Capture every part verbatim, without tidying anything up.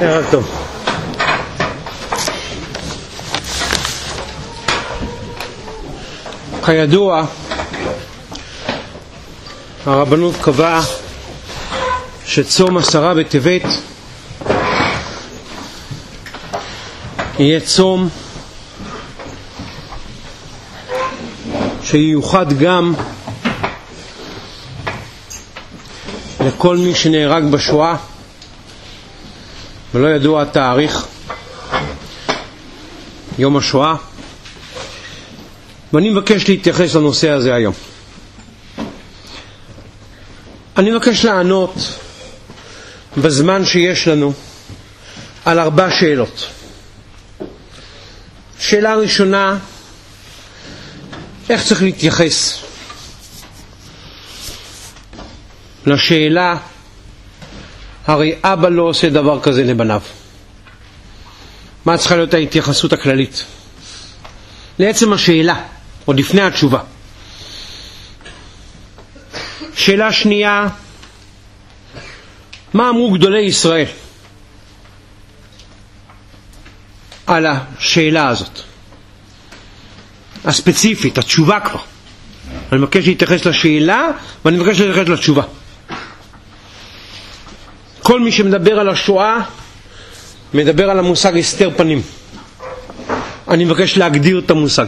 ערב טוב. כידוע, הרבנות קבעה שצום עשרה בטבת יהיה צום שייוחד גם לכל מי שנהרג בשואה, ולא ידוע התאריך יום השואה, ואני מבקש להתייחס לנושא הזה היום. אני מבקש לענות בזמן שיש לנו על ארבע שאלות. שאלה ראשונה, איך צריך להתייחס לשאלה, הרי אבא לא עושה דבר כזה לבניו. מה צריכה להיות ההתייחסות הכללית לעצם השאלה, עוד לפני התשובה? שאלה שנייה, מה אמרו גדולי ישראל על השאלה הזאת הספציפית, התשובה כבר. אני מבקש להתייחס לשאלה ואני מבקש להתייחס לתשובה. כל מי שמדבר על השואה מדבר על המושג הסתר פנים. אני מבקש להגדיר את המושג.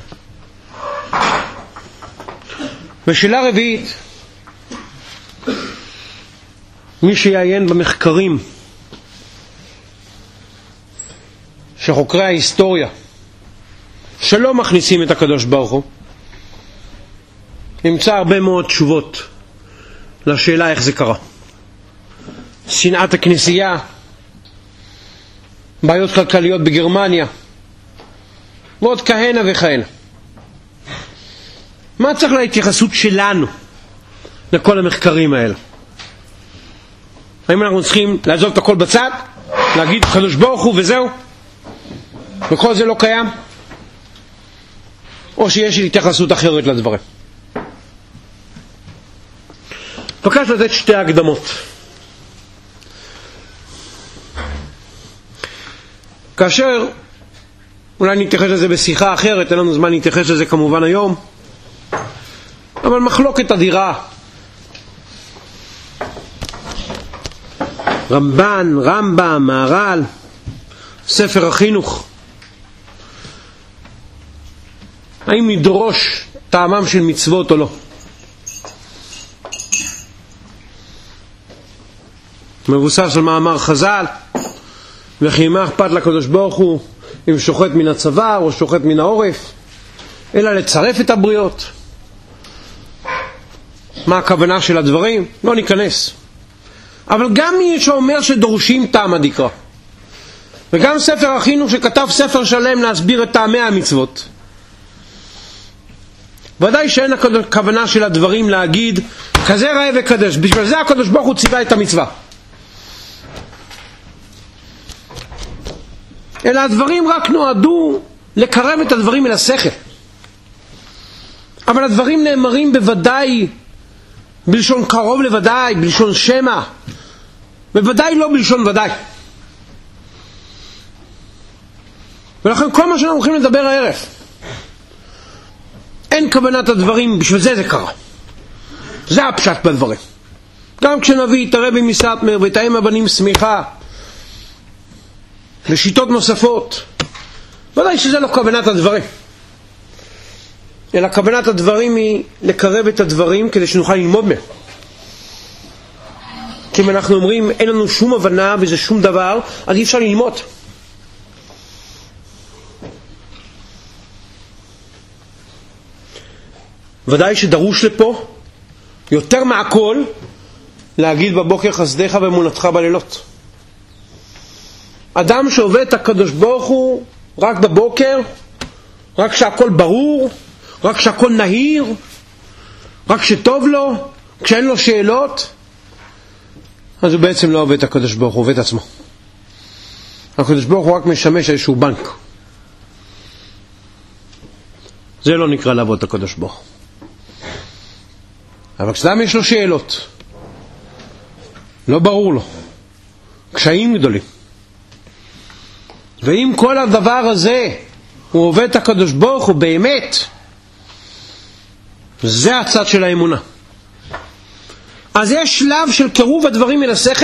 ושאלה רביעית, מי שיעיין במחקרים שחוקרי ההיסטוריה שלא מכניסים את הקדוש ברוך הוא, נמצא הרבה מאוד תשובות לשאלה איך זה קרה. שנאת הכנסייה, בעיות כלכליות בגרמניה, ועוד כהנה וכהנה. מה צריך להתייחסות שלנו לכל המחקרים האלה? האם אנחנו צריכים לעזוב את הכל בצד, להגיד קדוש ברוך הוא וזהו, וכל זה לא קיים? או שיש התייחסות אחרת לדברים? בקש לתת שתי הקדמות. כאשר אולי נתייחס לזה בשיחה אחרת, אין לנו זמן להתייחס לזה כמובן היום, אבל מחלוקת אדירה, רמב"ן, רמב"ם, מהר"ל, ספר החינוך, האם נדרוש טעמם של מצוות או לא? מבוסס על מאמר חז"ל, וכי מה אכפת לקדוש ברוך הוא אם שוחט מן הצוואר או שוחט מן העורף, אלא לצרף את הבריות. מה הכוונה של הדברים? לא ניכנס. אבל גם מי שאומר שדורשים טעם הדקרא, וגם ספר החינוך שכתב ספר שלם להסביר את טעמי המצוות, ודאי שאין הכוונה של הדברים להגיד כזה ראה וקדש, בשביל זה הקדוש ברוך הוא ציווה את המצווה, אלא הדברים רק נועדו לקרב את הדברים אל השכל. אבל הדברים נאמרים בוודאי בלשון קרוב לוודאי, בלשון שמה, בוודאי לא בלשון ודאי. ולכן כל מה שאנחנו הולכים לדבר הערב, אין כוונת הדברים בשביל זה זה קרה. זה הפשט בדברים. גם כשנביא את הרבי מסטמר ותאם הבנים סמיכה ושיטות נוספות, ודאי שזה לא כוונת הדברים, אלא כוונת הדברים היא לקרב את הדברים כדי שנוכל ללמוד מהם. כי אם אנחנו אומרים אין לנו שום הבנה וזה שום דבר, אז אי אפשר ללמוד. ודאי שדרוש לפה יותר מהכל להגיד בבוקר חסדיך ואמונתך בלילות. אדם שעובד את הקדוש ברוך הוא רק בבוקר, רק שהכל ברור, רק שהכל נהיר, רק שטוב לו, כשאין לו שאלות, אז הוא בעצם לא עובד את הקדוש ברוך הוא, עובד את עצמו. הקדוש ברוך הוא רק משמש איזשהו בנק. זה לא נקרא לעבוד את הקדוש ברוך הוא. אבל כשאדם יש לו שאלות, לא ברור לו, קשיים גדולים, ואם כל הדבר הזה הוא עובד את הקדוש ברוך הוא באמת, זה הצד של האמונה. אז יש שלב של קירוב הדברים אל השכל,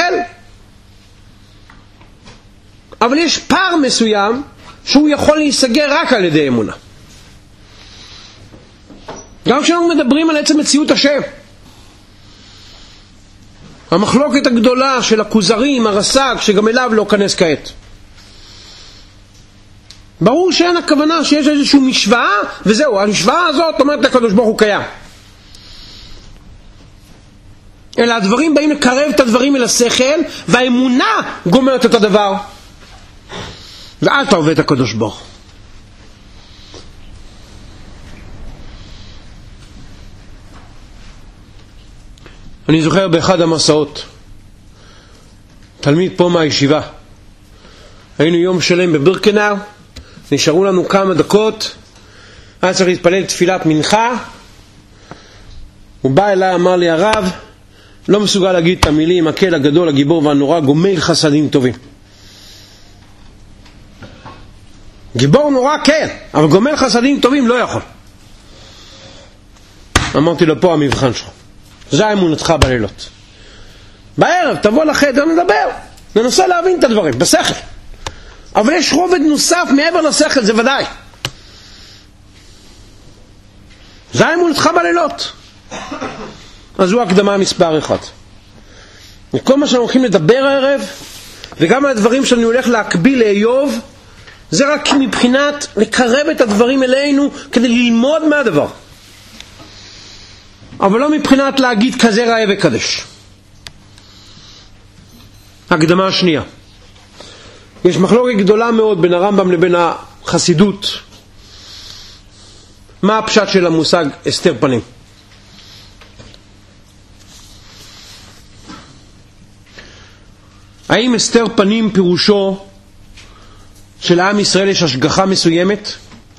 אבל יש פער מסוים שהוא יכול להיסגר רק על ידי אמונה. גם כשאנחנו מדברים על עצם מציאות השם, המחלוקת הגדולה של הכוזרים, הרס"ג, שגם אליו לא כנס כעת, ברור שאין הכוונה שיש איזושהי משוואה וזהו, המשוואה הזאת אומרת לקדוש ברוך הוא קיים, אלא הדברים באים לקרב את הדברים אל השכל, והאמונה גומרת את הדבר, ואז אתה עובד את הקדוש ברוך. אני זוכר באחד המסעות, תלמיד פה מהישיבה, היינו יום שלם בבירקנאו, נשארו לנו כמה דקות, היה צריך להתפלל תפילת מנחה, הוא בא אליי, אמר לי, הרב, לא מסוגל להגיד את המילים, הקל הגדול, הגיבור והנורא, גומל חסדים טובים. גיבור נורא כן, אבל גומל חסדים טובים לא יכול. אמרתי לו, פה המבחן שלך, זה האמונתך בלילות. בערב תבוא לחדר, נדבר, ננסה להבין את הדברים, בשכל. אבל יש רובד נוסף מעבר לשכל, זה ודאי. זה האמונתך בלילות. אז זו הקדמה מספר אחד. וכל מה שאנחנו הולכים לדבר הערב, וגם על הדברים שאני הולך להקביל לאיוב, זה רק מבחינת לקרב את הדברים אלינו, כדי ללמוד מהדבר. אבל לא מבחינת להגיד כזה ראה וקדש. הקדמה השנייה. יש מחלוקת גדולה מאוד בין הרמב"ם לבין החסידות. מה הפשט של המושג הסתר פנים? האם הסתר פנים פירושו של עם ישראל יש השגחה מסוימת?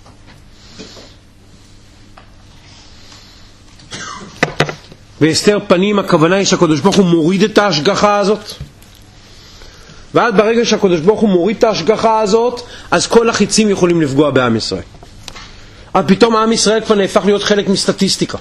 והסתר פנים הכוונה היא שהקדוש ברוך הוא מוריד את ההשגחה הזאת, ואז ברגע שהקדוש ברוך הוא מוריד את ההשגחה הזאת, אז כל החיצים יכולים לפגוע בעם ישראל. אז פתאום העם ישראל כבר נהפך להיות חלק מסטטיסטיקה.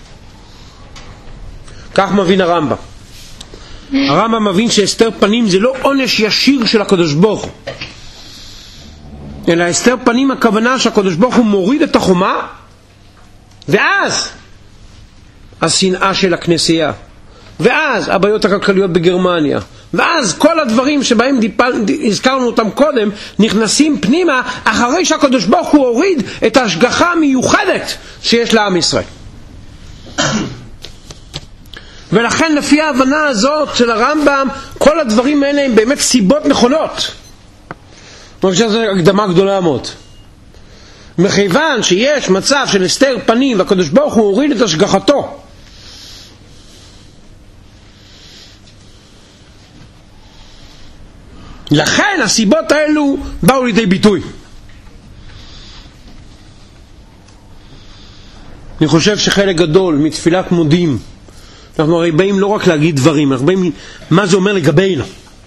כך מבין הרמב"ם. הרמב"ם מבין שהסתר פנים זה לא עונש ישיר של הקדוש ברוך הוא, אלא הסתר פנים הכוונה שהקדוש ברוך הוא מוריד את החומה, ואז השנאה של הכנסייה, ואז הבעיות הכלכליות בגרמניה, ואז כל הדברים שבהם דיפל, הזכרנו אותם קודם נכנסים פנימה, אחרי שהקדוש ברוך הוא הוריד את ההשגחה המיוחדת שיש לעם ישראל. ולכן לפי ההבנה הזאת של הרמב"ם, כל הדברים האלה הם באמת סיבות נכונות. אני חושב שזו הקדמה גדולה מאוד. מכיוון שיש מצב של הסתר פנים והקדוש ברוך הוא הוריד את השגחתו, לכן הסיבות האלו באו לידי ביטוי. אני חושב שחלק גדול מתפילת מודים, אנחנו הרי באים לא רק להגיד דברים, אנחנו באים מה זה אומר לגבינו.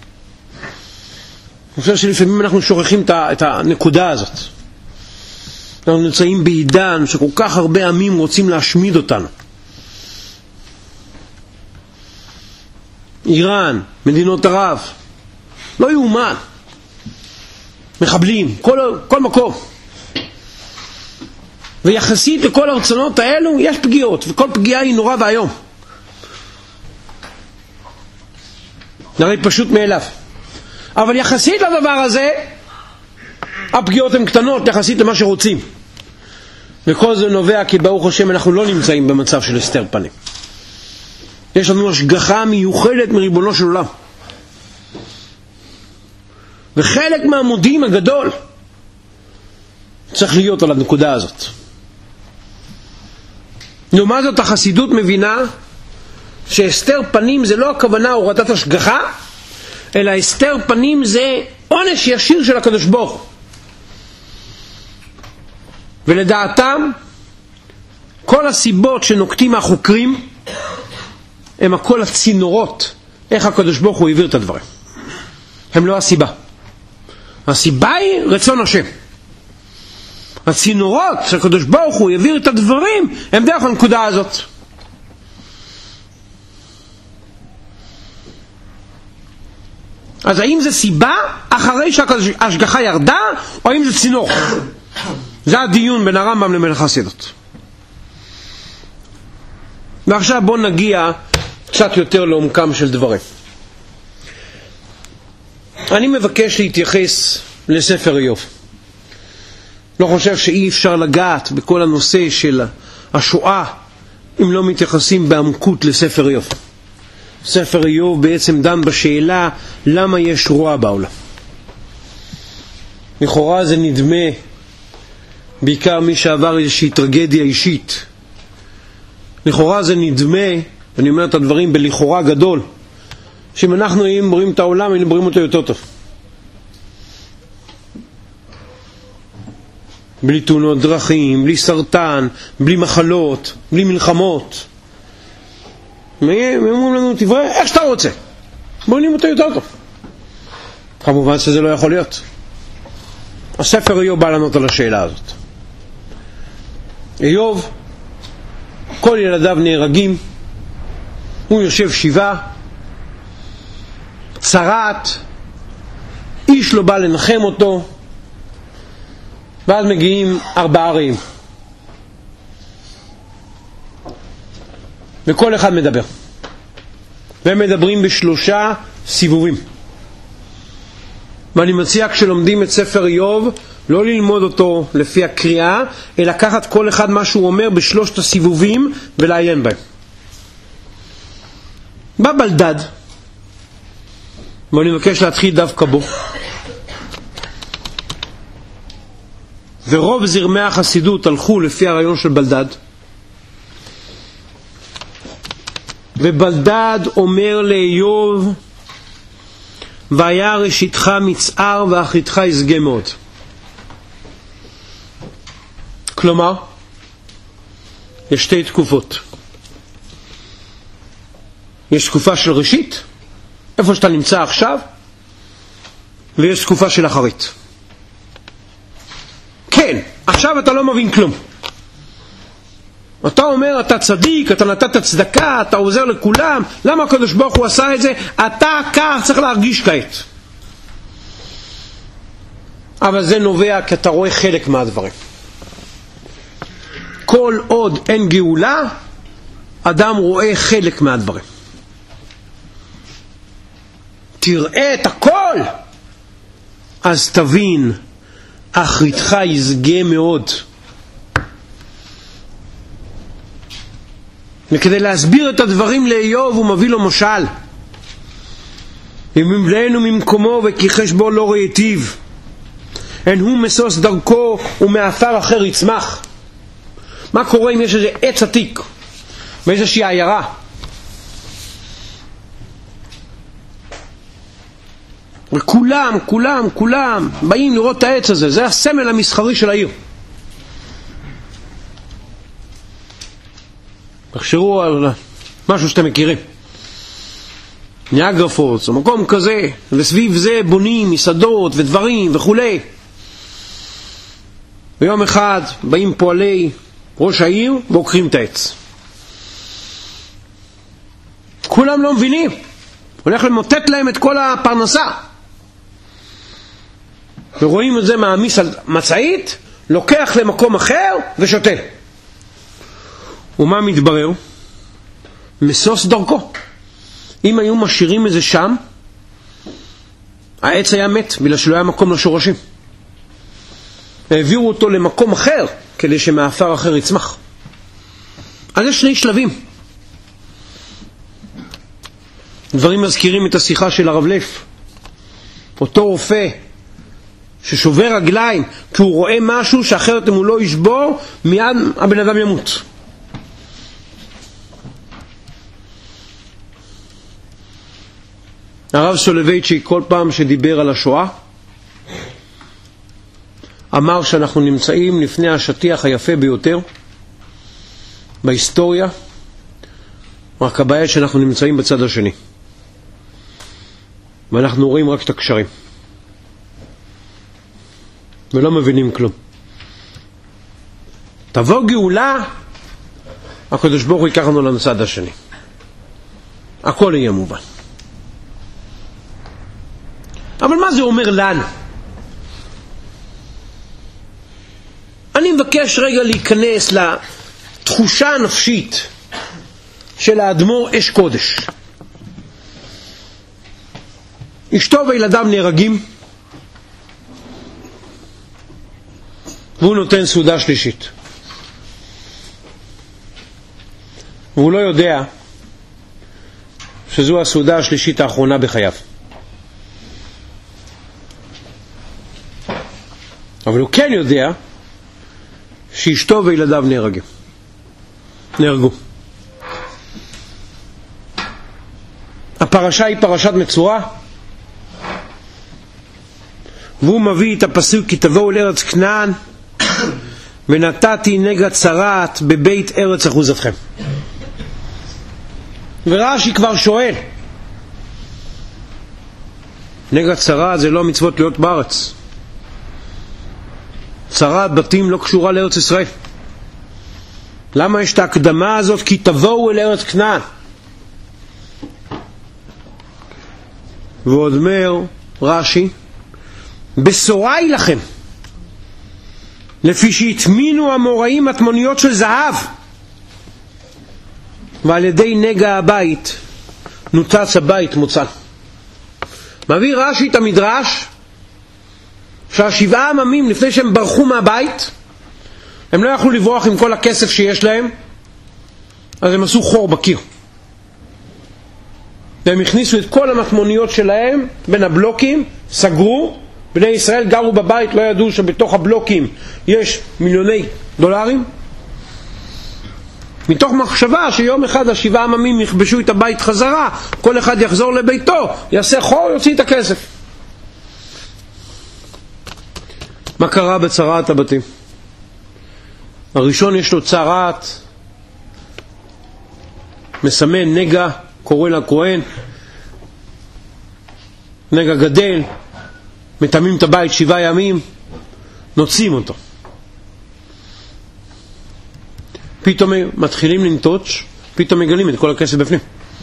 אני חושב שלפעמים אנחנו שוכחים את הנקודה הזאת. אנחנו נמצאים בעידן שכל כך הרבה עמים רוצים להשמיד אותנו. איראן, מדינות ערב, לא יאומן, מחבלים, כל, כל מקום. ויחסית לכל הרצונות האלו יש פגיעות, וכל פגיעה היא נורא והיום. זה הרי פשוט מאליו. אבל יחסית לדבר הזה, הפגיעות הן קטנות יחסית למה שרוצים. וכל זה נובע כי ברוך השם אנחנו לא נמצאים במצב של הסתר פנים. יש לנו השגחה מיוחדת מריבונו של עולם. וחלק מהמודים הגדול צריך להיות על הנקודה הזאת. לעומת זאת החסידות מבינה שהסתר פנים זה לא הכוונה הורדת השגחה, אלא הסתר פנים זה עונש ישיר של הקדוש ברוך הוא. ולדעתם כל הסיבות שנוקטים החוקרים הם הכל הצינורות איך הקדוש ברוך הוא העביר את הדברים, הם לא הסיבה. הסיבה היא רצון השם. הצינורות שהקדוש ברוך הוא העביר את הדברים הם דרך הנקודה הזאת. אז האם זה סיבה אחרי שההשגחה ירדה, או האם זה צינור? זה הדיון בין הרמב"ם למלך חסידות. ועכשיו בואו נגיע קצת יותר לעומקם של דברים. אני מבקש להתייחס לספר איוב. לא חושב שאי אפשר לגעת בכל הנושא של השואה אם לא מתייחסים בעמקות לספר איוב. ספר איוב בעצם דן בשאלה למה יש רוע בעולם. לכאורה זה נדמה, בעיקר מי שעבר איזושהי טרגדיה אישית, לכאורה זה נדמה, ואני אומר את הדברים בלכאורה גדול, שאם אנחנו היינו בריאים את העולם, היינו בריאים אותו יותר טוב. בלי תאונות דרכים, בלי סרטן, בלי מחלות, בלי מלחמות. הם אומרים לנו, תברא איך שאתה רוצה, בריאים אותו יותר טוב. כמובן שזה לא יכול להיות. הספר איוב בא לענות על השאלה הזאת. איוב, כל ילדיו נהרגים, הוא יושב שבעה, צרת, איש לא בא לנחם אותו, ואז מגיעים ארבעה רעים. וכל אחד מדבר. והם מדברים בשלושה סיבובים. ואני מציע כשלומדים את ספר איוב, לא ללמוד אותו לפי הקריאה, אלא לקחת כל אחד מה שהוא אומר בשלושת הסיבובים ולעיין בהם. בא בלדד, ואני מבקש להתחיל דווקא בו. ורוב זרמי החסידות הלכו לפי הרעיון של בלדד. ובלדד אומר לאיוב, והיה ראשיתך מצער ואחריתך ישגה מאוד. כלומר, יש שתי תקופות. יש תקופה של ראשית, איפה שאתה נמצא עכשיו, ויש תקופה של אחרית. כן, עכשיו אתה לא מבין כלום. אתה אומר, אתה צדיק, אתה נתת צדקה, אתה עוזר לכולם, למה הקדוש ברוך הוא עשה את זה? אתה כך צריך להרגיש כעת. אבל זה נובע כי אתה רואה חלק מהדברים. כל עוד אין גאולה, אדם רואה חלק מהדברים. תראה את הכל, אז תבין, אחריתך ישגה מאוד. וכדי להסביר את הדברים לאיוב הוא מביא לו משל. אם ימלאנו ממקומו וכיחש בו לא ראיתיו, אין הוא מסוס דרכו ומאפר אחר יצמח. מה קורה אם יש איזה עץ עתיק באיזושהי עיירה? וכולם, כולם, כולם באים לראות את העץ הזה. זה הסמל המסחרי של העיר. תחשבו על משהו שאתם מכירים. ניאגרה פולס, או מקום כזה, וסביב זה בונים מסעדות ודברים וכולי. ביום אחד באים פועלי ראש העיר ועוקרים את העץ. כולם לא מבינים. הולך למוטט להם את כל הפרנסה. ורואים את זה מעמיס על מצעית, לוקח למקום אחר ושותה. ומה מתברר? מסוס דרכו. אם היו משאירים את זה שם, העץ היה מת, בגלל שלא היה מקום לשורשים. העבירו אותו למקום אחר, כדי שמאפר אחר יצמח. אז יש שני שלבים. דברים מזכירים את השיחה של הרב לף. אותו רופא ששובר רגליים, כי הוא רואה משהו שאחרת אם הוא לא ישבור, מיד הבן אדם ימות. הרב סולובייצ'יק כל פעם שדיבר על השואה, אמר שאנחנו נמצאים לפני השטיח היפה ביותר בהיסטוריה, רק הבעיה שאנחנו נמצאים בצד השני. ואנחנו רואים רק את הקשרים. ולא מבינים כלום. תבוא גאולה, הקדוש ברוך הוא ייקח לנו לצד השני. הכל יהיה מובן. אבל מה זה אומר לנו? אני מבקש רגע להיכנס לתחושה הנפשית של האדמו"ר אש קודש. אשתו וילדיו נהרגים, והוא נותן סעודה שלישית. והוא לא יודע שזו הסעודה השלישית האחרונה בחייו. אבל הוא כן יודע שאשתו וילדיו נהרגים. נהרגו. הפרשה היא פרשת מצורע, והוא מביא את הפסוק כי תבואו לארץ כנען ונתתי נגע צרעת בבית ארץ אחוזתכם. ורש"י כבר שואל, נגע צרעת זה לא מצוות להיות בארץ. צרעת בתים לא קשורה לארץ ישראל. למה יש את ההקדמה הזאת כי תבואו אל ארץ כנען? ועוד אומר רש"י, בשורה היא לכם לפי שהטמינו המוראים מטמוניות של זהב, ועל ידי נגע הבית נוצץ הבית מוצל. מביא רש"י את המדרש שהשבעה עממים לפני שהם ברחו מהבית, הם לא יכלו לברוח עם כל הכסף שיש להם, אז הם עשו חור בקיר, והם הכניסו את כל המטמוניות שלהם בין הבלוקים, סגרו. בני ישראל גרו בבית, לא ידעו שבתוך הבלוקים יש מיליוני דולרים, מתוך מחשבה שיום אחד השבעה עממים יכבשו את הבית חזרה, כל אחד יחזור לביתו, יעשה חור, יוציא את הכסף. מה קרה בצרעת הבתים? הראשון יש לו צרעת, מסמן נגע, קורא לכהן, נגע גדל, מטמאים את הבית שבעה ימים, נוצאים אותו. פתאום מתחילים לנטוץ, פתאום מגלים את כל הכסף בפנים.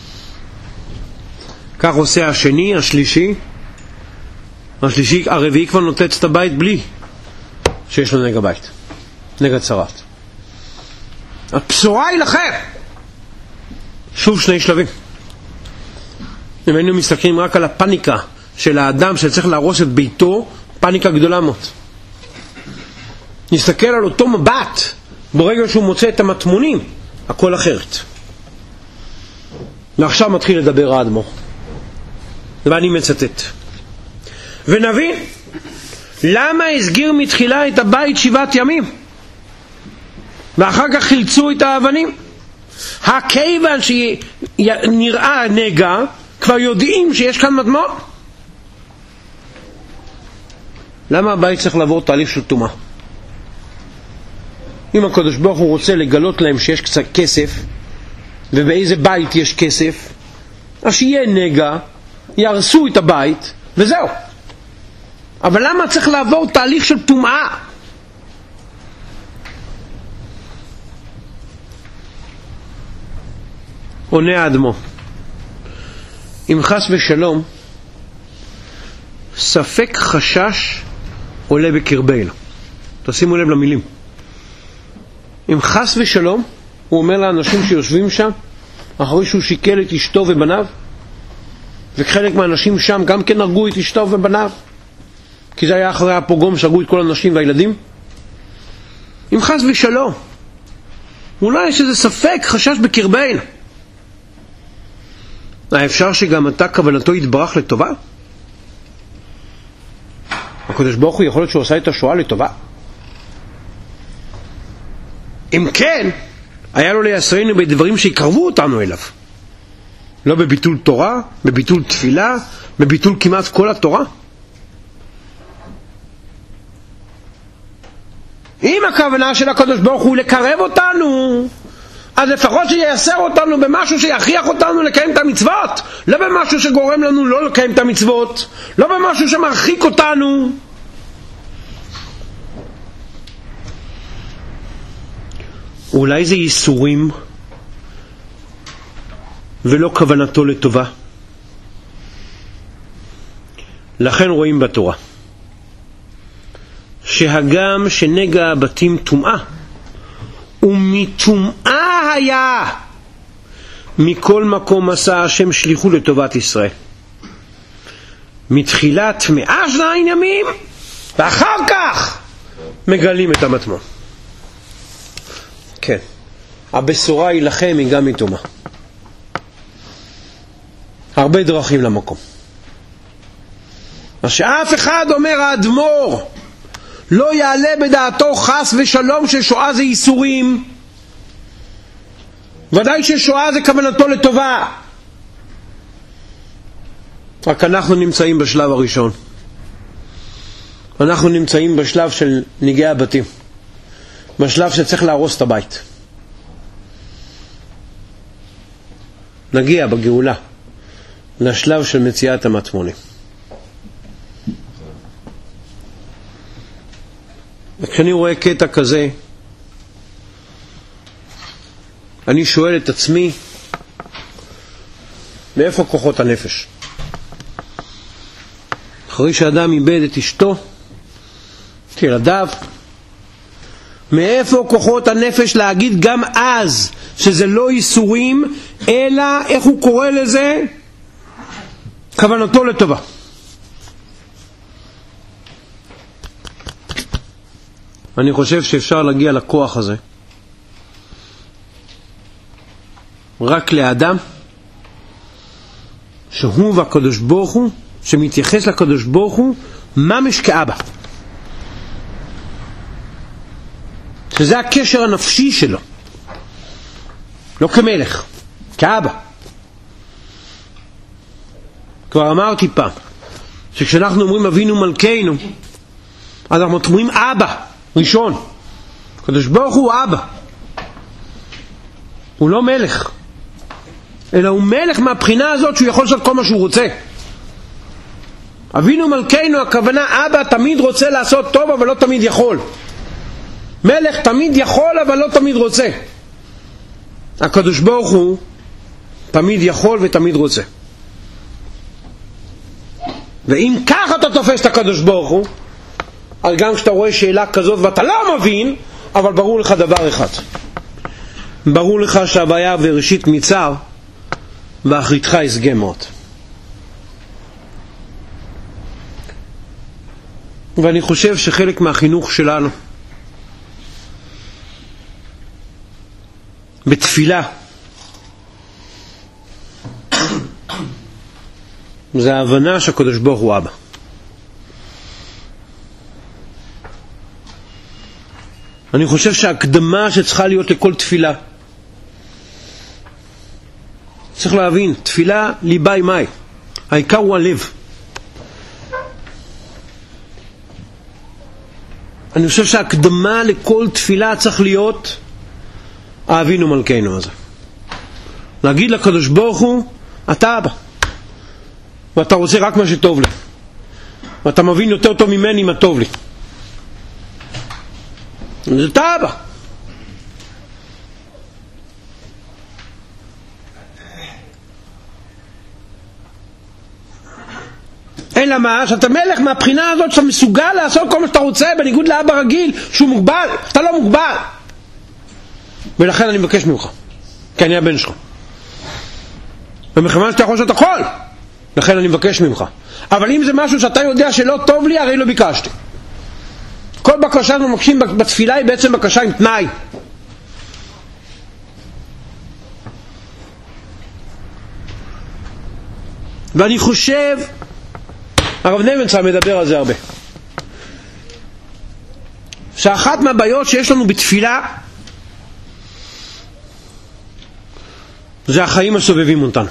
כך עושה השני, השלישי, השלישי, הרביעי כבר נוטץ את הבית בלי שיש לו נגע בית, נגע צרעת. הבשורה היא לכם. שוב שני שלבים. אם היינו מסתכלים רק על הפניקה של האדם שצריך להרוס את ביתו, פניקה גדולה מאוד. נסתכל על אותו מבט, ברגע שהוא מוצא את המטמונים, הכל אחרת. ועכשיו מתחיל לדבר האדמו"ר, ואני מצטט. ונבין למה הסגיר מתחילה את הבית שבעת ימים ואחר כך חילצו את האבנים. הכיוון שנראה נגע, כבר יודעים שיש כאן מטמון. למה הבית צריך לעבור תהליך של טומאה? אם הקדוש ברוך הוא רוצה לגלות להם שיש קצת כסף, ובאיזה בית יש כסף, אז שיהיה נגע, ירסו את הבית וזהו. אבל למה צריך לעבור תהליך של טומאה? עונה האדמו"ר, אם חס ושלום ספק חשש עולה בקרבנו. תשימו לב למילים. אם חס ושלום, הוא אומר לאנשים שיושבים שם אחרי שהוא שיקל את אשתו ובניו, וחלק מהאנשים שם גם כן הרגו את אשתו ובניו, כי זה היה אחרי הפוגרום שהרגו את כל האנשים והילדים. אם חס ושלום אולי יש איזה ספק חשש בקרבנו, האפשר שגם אתה כוונתו יתברך לטובה? הקדוש ברוך הוא יכול להיות שהוא עשה את השואה לטובה? אם כן, היה לו לייסרנו בדברים שיקרבו אותנו אליו, לא בביטול תורה, בביטול תפילה, בביטול כמעט כל התורה. אם הכוונה של הקדוש ברוך הוא לקרב אותנו, אז לפחות שייסר אותנו במשהו שיכריח אותנו לקיים את המצוות, לא במשהו שגורם לנו לא לקיים את המצוות, לא במשהו שמרחיק אותנו. אולי זה ייסורים ולא כוונתו לטובה? לכן רואים בתורה שהגם שנגע הבתים טומאה, ומטומאה היה, מכל מקום עשה השם שליחו לטובת ישראל. מתחילת מאה שניים ימים, ואחר כך מגלים את המטמון. כן, הבשורה היא לכם, היא גם מטומאה. הרבה דרכים למקום. מה שאף אחד אומר האדמו"ר, לא יעלה בדעתו חס ושלום ששואה זה ייסורים. ודאי ששואה זה כוונתו לטובה. רק אנחנו נמצאים בשלב הראשון. אנחנו נמצאים בשלב של ניגי הבתים. בשלב שצריך להרוס את הבית. נגיע בגאולה לשלב של מציאת המטמונים. וכשאני רואה קטע כזה, אני שואל את עצמי, מאיפה כוחות הנפש? אחרי שאדם איבד את אשתו, את ילדיו, מאיפה כוחות הנפש להגיד גם אז שזה לא ייסורים, אלא, איך הוא קורא לזה? כוונתו לטובה. אני חושב שאפשר להגיע לכוח הזה רק לאדם שהוא והקדוש ברוך הוא, שמתייחס לקדוש ברוך הוא ממש כאבא, שזה הקשר הנפשי שלו, לא כמלך, כאבא. כבר אמרתי פעם שכשאנחנו אומרים אבינו מלכנו, אז אנחנו אומרים אבא ראשון. הקדוש ברוך הוא אבא, הוא לא מלך, אלא הוא מלך מהבחינה הזאת שהוא יכול לעשות כל מה שהוא רוצה. אבינו מלכנו, הכוונה אבא תמיד רוצה לעשות טוב אבל לא תמיד יכול. מלך תמיד יכול אבל לא תמיד רוצה. הקדוש ברוך הוא תמיד יכול ותמיד רוצה. ואם ככה אתה תופס את הקדוש ברוך הוא, אז גם כשאתה רואה שאלה כזאת ואתה לא מבין, אבל ברור לך דבר אחד, ברור לך שהבעיה בראשית מצר ואחריתך יסגה מאוד. ואני חושב שחלק מהחינוך שלנו בתפילה זה ההבנה שהקדוש ברוך הוא אבא. אני חושב שההקדמה שצריכה להיות לכל תפילה, צריך להבין, תפילה ליבה היא מאי, העיקר הוא הלב. אני חושב שההקדמה לכל תפילה צריך להיות אבינו מלכנו הזה. להגיד לקדוש ברוך הוא, אתה אבא, ואתה רוצה רק מה שטוב לי, ואתה מבין יותר טוב ממני מה טוב לי. זה אתה אבא. אלא מה? שאתה מלך מהבחינה הזאת שאתה מסוגל לעשות כל מה שאתה רוצה, בניגוד לאבא רגיל שהוא מוגבל. אתה לא מוגבל, ולכן אני מבקש ממך, כי אני הבן שלך, ומכיוון שאתה יכול לעשות הכל, לכן אני מבקש ממך. אבל אם זה משהו שאתה יודע שלא טוב לי, הרי לא ביקשתי. כל בקשה שאנחנו מבקשים בתפילה היא בעצם בקשה עם תנאי. ואני חושב, הרב נבנצל מדבר על זה הרבה, שאחת מהבעיות שיש לנו בתפילה זה החיים הסובבים אותנו.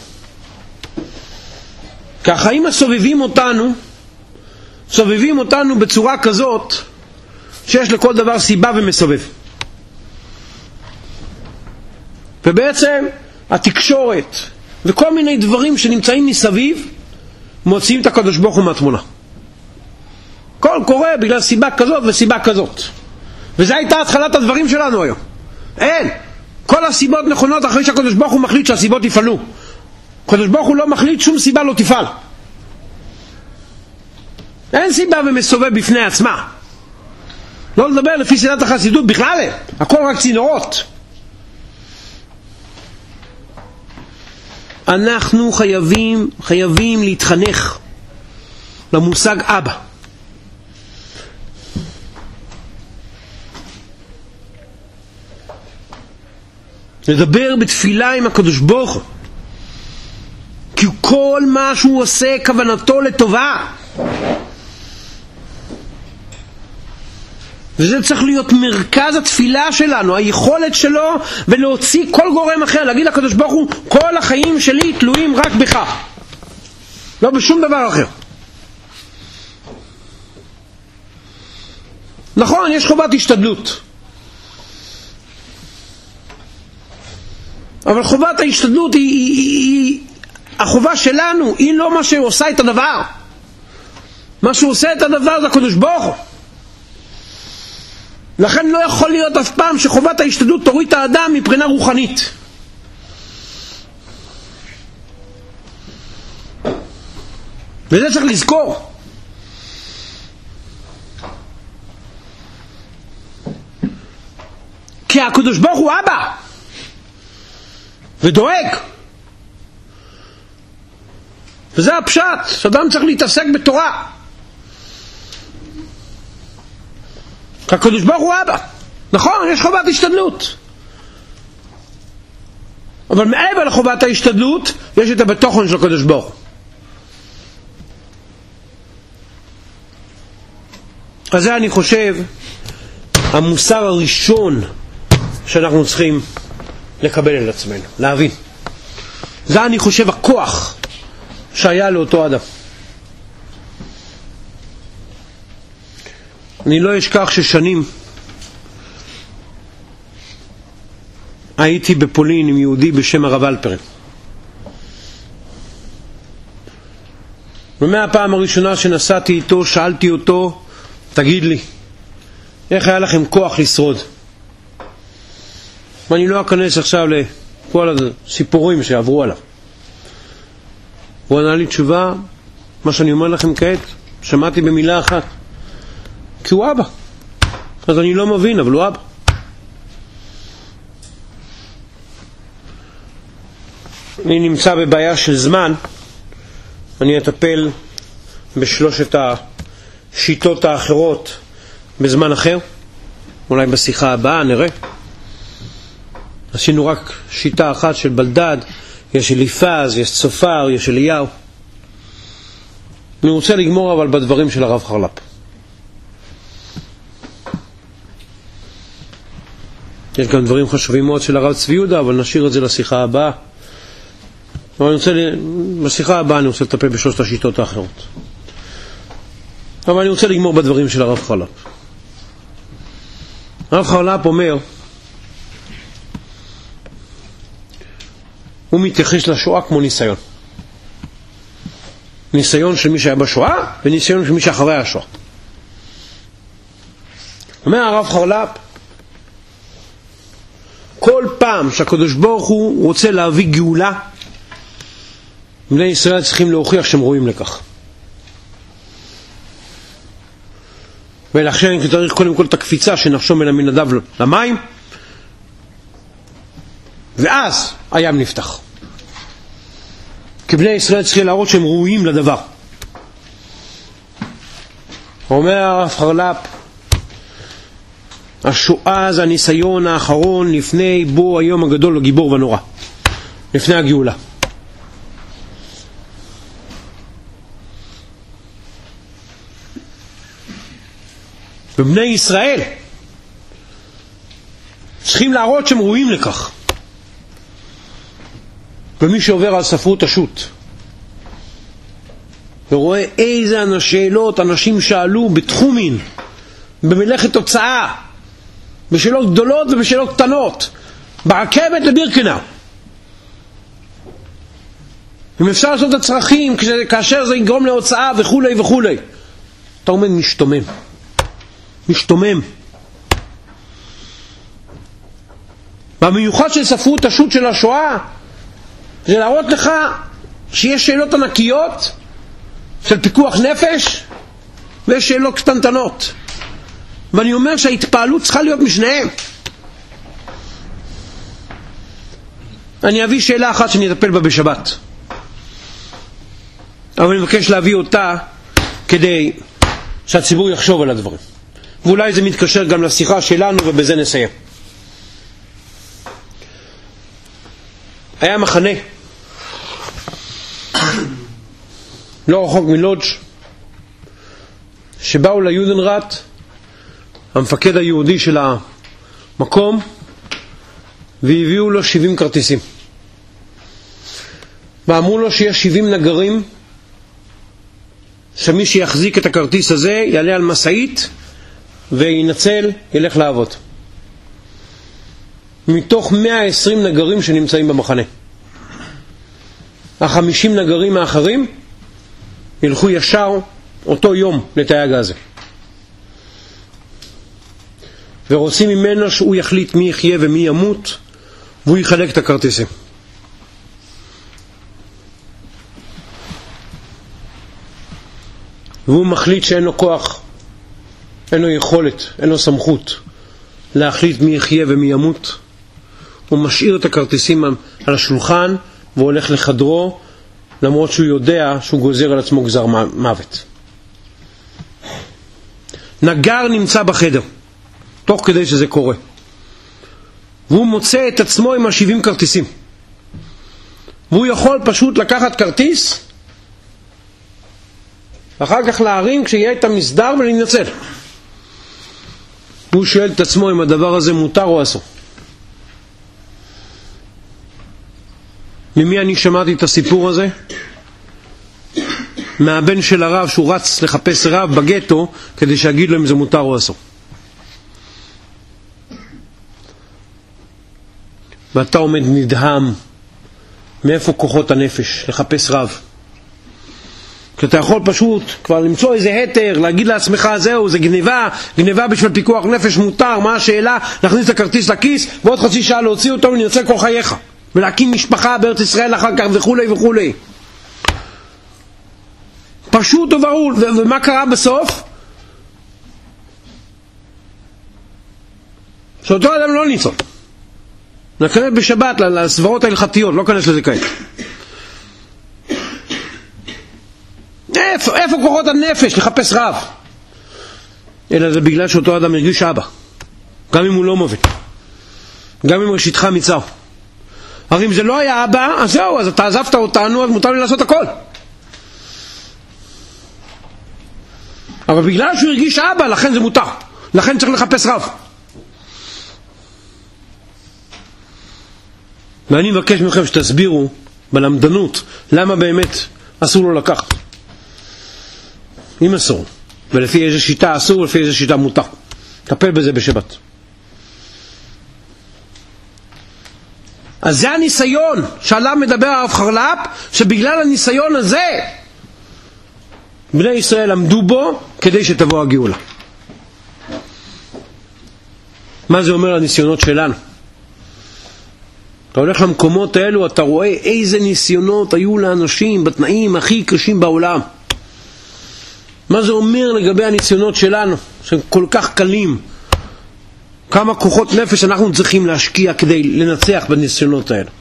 כי החיים הסובבים אותנו סובבים אותנו בצורה כזאת שיש לכל דבר סיבה ומסובב. ובעצם התקשורת וכל מיני דברים שנמצאים מסביב מוציאים את הקדוש ברוך הוא מהתמונה. כל קורה בגלל סיבה כזאת וסיבה כזאת. וזה הייתה התחלת הדברים שלנו היום. אין. כל הסיבות נכונות אחרי שהקדוש ברוך הוא מחליט שהסיבות יפעלו. הקדוש ברוך הוא לא מחליט, שום סיבה לא תפעל. אין סיבה ומסובב בפני עצמה. לא לדבר לפי סדת החסידות בכלל, הכל רק צינורות. אנחנו חייבים, חייבים להתחנך למושג אבא. לדבר בתפילה עם הקדוש ברוך הוא, כי כל מה שהוא עושה כוונתו לטובה, וזה צריך להיות מרכז התפילה שלנו, היכולת שלו, ולהוציא כל גורם אחר, להגיד לקדוש ברוך הוא, כל החיים שלי תלויים רק בך, לא בשום דבר אחר. נכון, יש חובת השתדלות, אבל חובת ההשתדלות היא, היא, היא, היא החובה שלנו, היא לא מה שעושה את הדבר. מה שעושה את הדבר זה הקדוש ברוך הוא. לכן לא יכול להיות אף פעם שחובת ההשתדלות תוריד את האדם מבחינה רוחנית. וזה צריך לזכור. כי הקדוש ברוך הוא אבא ודואג, וזה הפשט, שאדם צריך להתעסק בתורה. הקדוש ברוך הוא אבא, נכון, יש חובת השתדלות, אבל מעבר לחובת ההשתדלות יש את הבטחון של הקדוש ברוך הוא. אז זה אני חושב המוסר הראשון שאנחנו צריכים לקבל אל עצמנו, להבין. זה אני חושב הכוח שהיה לאותו אדם. אני לא אשכח ששנים הייתי בפולין עם יהודי בשם הרב אלפרין, ומהפעם הראשונה שנסעתי איתו שאלתי אותו, תגיד לי, איך היה לכם כוח לשרוד? ואני לא אכנס עכשיו לכל הסיפורים שעברו עליו. הוא ענה לי תשובה, מה שאני אומר לכם כעת, שמעתי במילה אחת, כי הוא אבא. אז אני לא מבין, אבל הוא אבא. אני נמצא בבעיה של זמן, אני אטפל בשלושת השיטות האחרות בזמן אחר, אולי בשיחה הבאה נראה. עשינו רק שיטה אחת של בלדד, יש אליפז, יש צופר, יש אליהו. אני רוצה לגמור אבל בדברים של הרב חרל"פ. יש גם דברים חשובים מאוד של הרב צבי יהודה, אבל נשאיר את זה לשיחה הבאה. אבל אני רוצה, בשיחה הבאה אני רוצה לטפל בשלושת השיטות האחרות. אבל אני רוצה לגמור בדברים של הרב חרל"פ. הרב חרל"פ אומר, הוא מתייחס לשואה כמו ניסיון. ניסיון של מי שהיה בשואה, וניסיון של מי שאחרי השואה. אומר הרב חרל"פ, כל פעם שהקדוש ברוך הוא רוצה להביא גאולה, בני ישראל צריכים להוכיח שהם רואים לכך. ולכן צריך קודם כל את הקפיצה שנפשו מן המנדב למים, ואז הים נפתח. כי בני ישראל צריכים להראות שהם ראויים לדבר. אומר הרב חרל"פ, השואה זה הניסיון האחרון לפני בוא היום הגדול הגיבור ונורא, לפני הגאולה. ובני ישראל צריכים להראות שהם ראויים לכך. ומי שעובר על ספרות השו"ת ורואה איזה שאלות אנשים שאלו בתחומין, במלאכת תוצאה, בשאלות גדולות ובשאלות קטנות, ברכבת לבירקנאו, אם אפשר לעשות את הצרכים כאשר זה יגרום להוצאה וכו' וכו', אתה עומד משתומם, משתומם. והמיוחד של ספרות השו"ת של השואה זה להראות לך שיש שאלות ענקיות של פיקוח נפש ויש שאלות קטנטנות, ואני אומר שההתפעלות צריכה להיות משניהם. אני אביא שאלה אחת שאני אטפל בה בשבת, אבל אני מבקש להביא אותה כדי שהציבור יחשוב על הדברים, ואולי זה מתקשר גם לשיחה שלנו, ובזה נסיים. היה מחנה לא רחוק מלודג' שבאו ליודנראט, המפקד היהודי של המקום, והביאו לו שבעים כרטיסים, ואמרו לו שיש שבעים נגרים שמי שיחזיק את הכרטיס הזה יעלה על מסעית וינצל, ילך לעבוד. מתוך מאה ועשרים נגרים שנמצאים במחנה, החמישים נגרים האחרים ילכו ישר אותו יום לתייג הזה, ורוצים ממנו שהוא יחליט מי יחיה ומי ימות, והוא יחלק את הכרטיסים. והוא מחליט שאין לו כוח, אין לו יכולת, אין לו סמכות להחליט מי יחיה ומי ימות. הוא משאיר את הכרטיסים על השולחן והולך לחדרו, למרות שהוא יודע שהוא גוזר על עצמו גזר מוות. נגר נמצא בחדר תוך כדי שזה קורה, והוא מוצא את עצמו עם ה-שבעים כרטיסים, והוא יכול פשוט לקחת כרטיס ואחר כך להרים כשיהיה את המסדר ולנצל. הוא שואל את עצמו אם הדבר הזה מותר או אסור. ממי אני שמעתי את הסיפור הזה? מהבן של הרב, שהוא רץ לחפש רב בגטו כדי שיגיד לו אם זה מותר או אסור. ואתה עומד נדהם, מאיפה כוחות הנפש לחפש רב? כי אתה יכול פשוט כבר למצוא איזה היתר, להגיד לעצמך זהו, זה גניבה, גניבה בשביל פיקוח נפש מותר, מה השאלה? להכניס את הכרטיס לכיס ועוד חצי שעה להוציא אותו ולנצל כל חייך ולהקים משפחה בארץ ישראל אחר כך וכולי וכולי. פשוט וברור. ומה קרה בסוף? שאותו אדם לא ניצול. נקרב בשבת לסברות ההלכתיות, לא כנס לזה כעת. איפה, איפה כוחות הנפש לחפש רב? אלא זה בגלל שאותו אדם הרגיש אבא, גם אם הוא לא מוביל, גם אם ראשיתך מצר. הרי אם זה לא היה אבא, אז זהו, אז אתה עזבת אותנו, אז מותר לי לעשות הכל. אבל בגלל שהוא הרגיש אבא, לכן זה מותר, לכן צריך לחפש רב. ואני מבקש מכם שתסבירו בלמדנות למה באמת אסור לו לקחת. אם אסור, ולפי איזה שיטה אסור, ולפי איזה שיטה מותר. טפל בזה בשבת. אז זה הניסיון שעליו מדבר הרב חרל"פ, שבגלל הניסיון הזה בני ישראל עמדו בו כדי שתבוא הגאולה. מה זה אומר הניסיונות שלנו? אתה הולך למקומות האלו, אתה רואה איזה ניסיונות היו לאנשים בתנאים הכי קשים בעולם. מה זה אומר לגבי הניסיונות שלנו, שהם כל כך קלים? כמה כוחות נפש אנחנו צריכים להשקיע כדי לנצח בניסיונות האלה?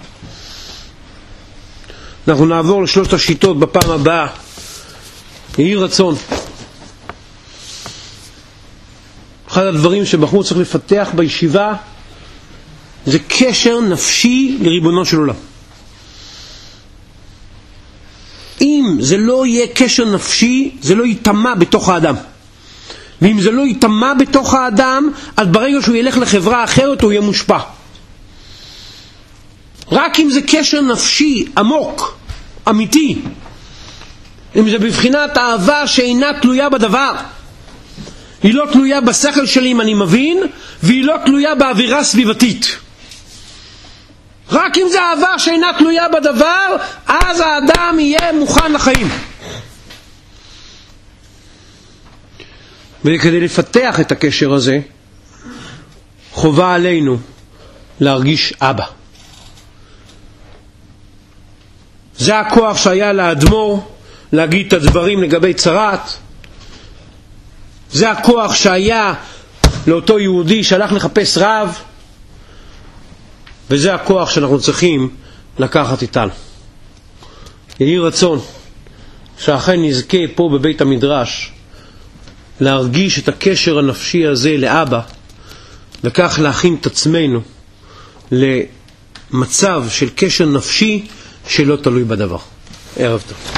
אנחנו נעבור לשלושת השיטות בפעם הבאה. יהי רצון. אחד הדברים שבחור צריך לפתח בישיבה זה קשר נפשי לריבונו של עולם. אם זה לא יהיה קשר נפשי, זה לא יתאמה בתוך האדם. ואם זה לא יתאמה בתוך האדם, אז ברגע שהוא ילך לחברה אחרת הוא יהיה מושפע. רק אם זה קשר נפשי עמוק, אמיתי, אם זה בבחינת אהבה שאינה תלויה בדבר, היא לא תלויה בשכל שלי אם אני מבין, והיא לא תלויה באווירה סביבתית. רק אם זה אהבה שאינה תלויה בדבר, אז האדם יהיה מוכן לחיים. וכדי לפתח את הקשר הזה, חובה עלינו להרגיש אבא. זה הכוח שהיה לאדמו"ר להגיד את הדברים לגבי צרת. זה הכוח שהיה לאותו יהודי שהלך לחפש רב. וזה הכוח שאנחנו צריכים לקחת איתנו. יהי רצון שאכן נזכה פה בבית המדרש להרגיש את הקשר הנפשי הזה לאבא, וכך להכין את עצמנו למצב של קשר נפשי שלא תלוי בדבר. ערב טוב.